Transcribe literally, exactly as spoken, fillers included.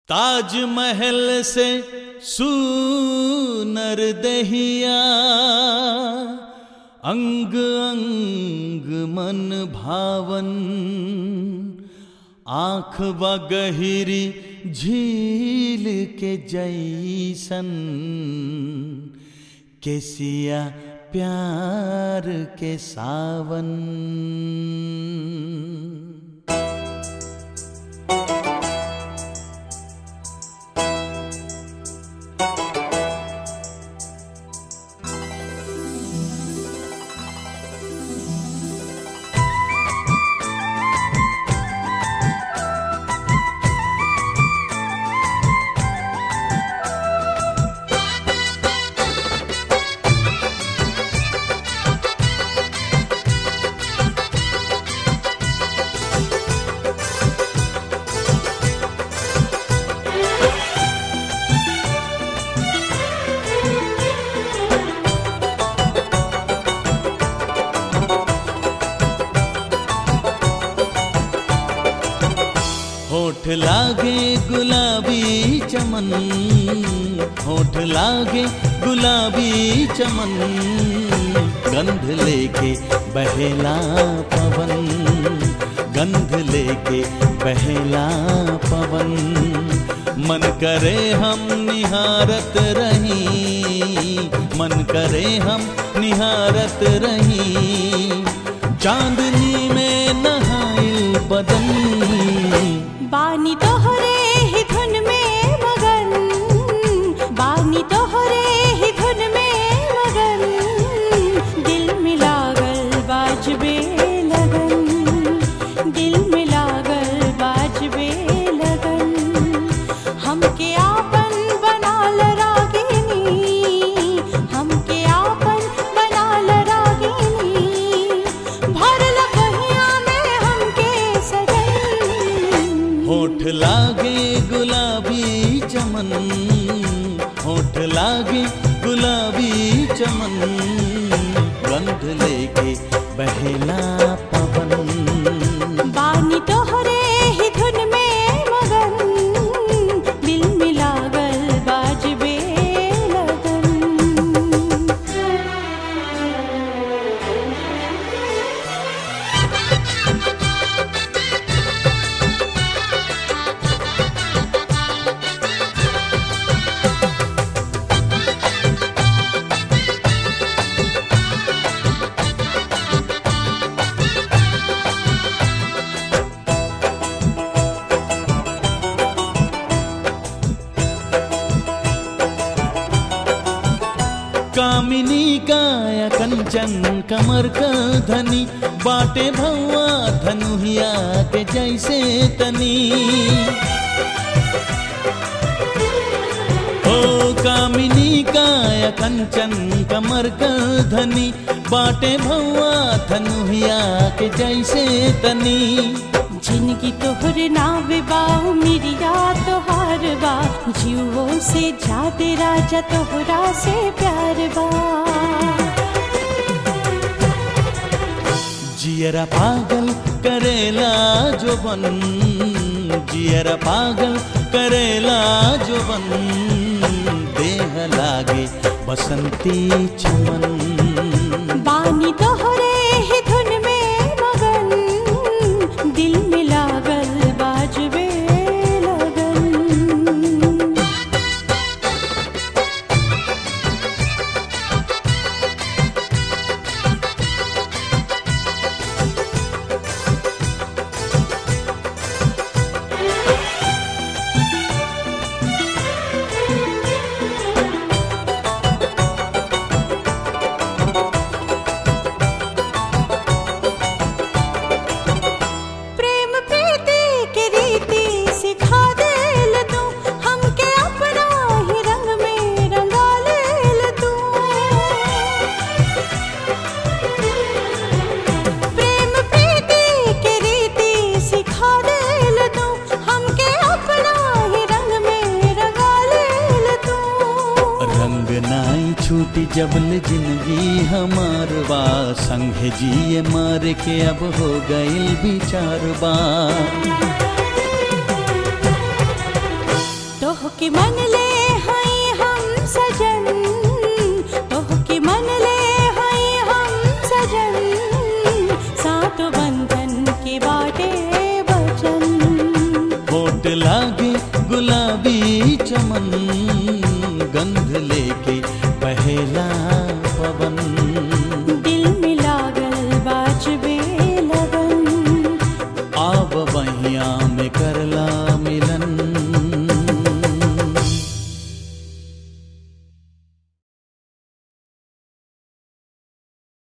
ताजमहल से सुनर दहिया, अंग अंग मन भावन, आँख बगहिरी झील के जैसन, केसिया प्यार के सावन। होठ लागे गुलाबी चमन, होठ लागे गुलाबी चमन, गंध लेके बहेला पवन, गंध लेके बहेला पवन। मन करे हम निहारत रही, मन करे हम निहारत रही, चांदनी में नहाइल बदन। बानी तोहरे ही धुन में मगन, बानी तोहरे ही धुन में मगन, दिल में लागल बाजबे लगन, दिल में लागल बाजबे लगन। हमके आपन बनाल रागिनी, हमके आपन बनाल रागिनी, भरल बहिया में हमके सजन। होठ लागे गुलाबी चमन, होठ लागे गुलाबी चमन, गंध लेके बहेला पवन। बानी तोहरे ही धुन में मगन, दिल में लागल बाजबे लगन। कामिनी काया कंचन कमर का धनी, बाटे भौआ धनुहिया के जैसे तनी। ओ कामिनी काया कंचन कमर का धनी, बाटे भौआ धनुहिया के जैसे तनी। जिनकी तोहरे नावे बाऊ मिरिया तोहार बा, जीवो से जाते राजा तोहरा से प्यार बा। जियरा पागल करेला जो बन, जियरा पागल करेला जो बन, देह लागे बसंती चमन। बानी तोहरे ही धुन में मगन, दिल में लागल बाजबे लगन। छूटी जबल जिंदगी हमार बा, संगे जिए मार के अब हो गइल विचार बा। के मन ले हई हम सजन, तोह के मन ले हई हम सजन, सात बंधन के बाटे वचन। होठ लागे गुलाबी चमन, गंध लेके पहला पवन, दिल में लागल बाजबे लगन। आव बहिया में कर